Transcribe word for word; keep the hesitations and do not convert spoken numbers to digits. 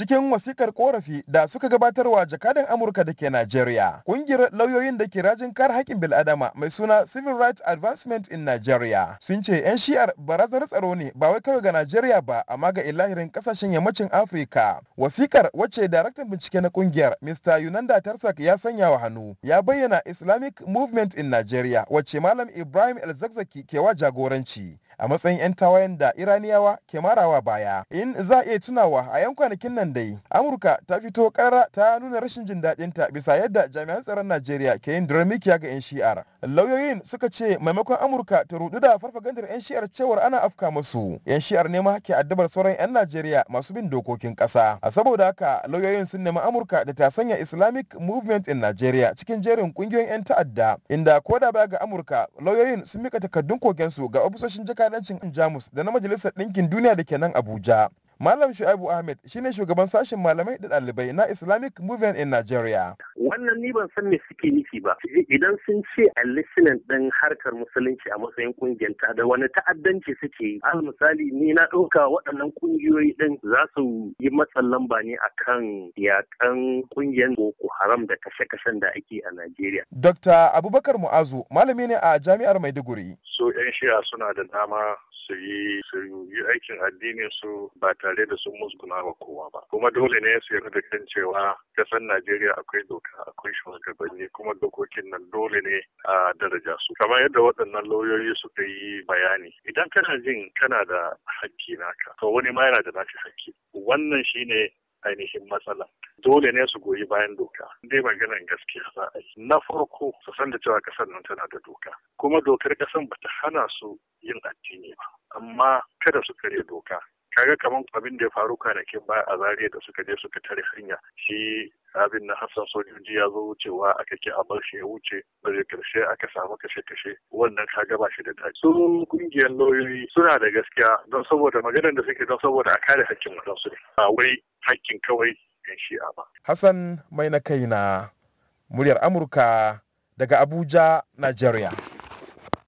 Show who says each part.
Speaker 1: Cikin wasikar korafi da suka gabatarwa jakadan Amurka da ke Najeriya, kungiyar lauyoyin da ke rajin kare haƙƙin bil'adama mai suna Civil Rights Advancement in Nigeria sun ce 'yan shi'ar barazanar tsaro ne ba wai kawai ga Najeriya ba amma ga ilahirin kasashen yammacin Afirka. Wasikar wacce daraktan bincike na kungiyar Mister Yunanda Tarsak ya sanya wa hannu ya bayyana Islamic Movement in Nigeria wacce Malam Ibrahim El-Zakzaki ke wa jagoranci a matsayin 'yan tawayen da Iraniyawa ke marawa baya. In za a iya tunawa a 'yan kwanakin nan dai Amurka ta fito karara ta nuna rashin jin daɗinta bisa yadda jami'an tsaron Najeriya ke yin diramikiya ga 'yan shi'ar. Lauyoyin suka ce maimakon Amurka ta rudu da farfagandar 'yan shi'ar cewar ana afka musu, 'yan shi'ar ne ma ke addabar sauran 'yan Najeriya masu bin dokokin ƙasa. A saboda haka lauyoyin sun nemi Amurka da ta sanya Islamic Movement in Nigeria cikin jerin kungiyoyin 'yan ta'adda, inda ko da baya ga Amurka lauyoyin sun mika takardun kokensu ga ofisoshin jakadancin Jamus da na Majalisar Ɗinkin Duniya da ke nan Abuja. Malam Shu'aibu Ahmed shine shugaban sashen malamai da ɗalibai na Islamic Movement in Nigeria.
Speaker 2: Wannan ni ban san me suke nufi ba. Idan sun ce a listening ɗin harkar musulunci a matsayin kungiyar ta da wani ta'addanci suke yi. Al misali ni na ɗauka waɗannan kungiyoyi ɗin za su yi matsan lamba ne akan yakan kungiyar Boko Haram da kashe-kashen da ake a Najeriya.
Speaker 1: Dokta Abubakar Mu'azu malami ne a Jami'ar Maiduguri.
Speaker 3: So 'yan shi'a suna da dama su yi su yi aikin addinin su ba tare da sun musguna wa kowa ba, kuma dole ne su yarda da kan cewa kasar Najeriya akwai doka, akwai shugabanni, kuma dokokin nan dole ne a daraja su kamar yadda waɗannan lauyoyi suka yi bayani. Idan kana jin kana da hakki naka to wani ma yana da naka hakki. Wannan shine ainihin matsala. Dole ne su goyi bayan doka. Dai maganar gaskiya za a yi. Na farko su san da cewa kasar nan tana da doka. Kuma dokar kasar bata hana su yin addini ba. Amma kada su karya doka. Kaga kamar abin da ya faru kwanakin baya a Zaria da suka je suka tare hanya. Shi abin na Hassan sojoji ya zo wucewa aka ki a bar shi ya wuce. Daga karshe aka samu kashe-kashe. Wannan kaga ba shi da daɗi. Su kungiyar lauyoyi suna da gaskiya don saboda maganar da suke don saboda a kare hakkin wadansu ne. Ba wai hakkin kawai yan shi'a ba.
Speaker 1: Hassan mai na kai na muryar Amurka daga Abuja, Nigeria.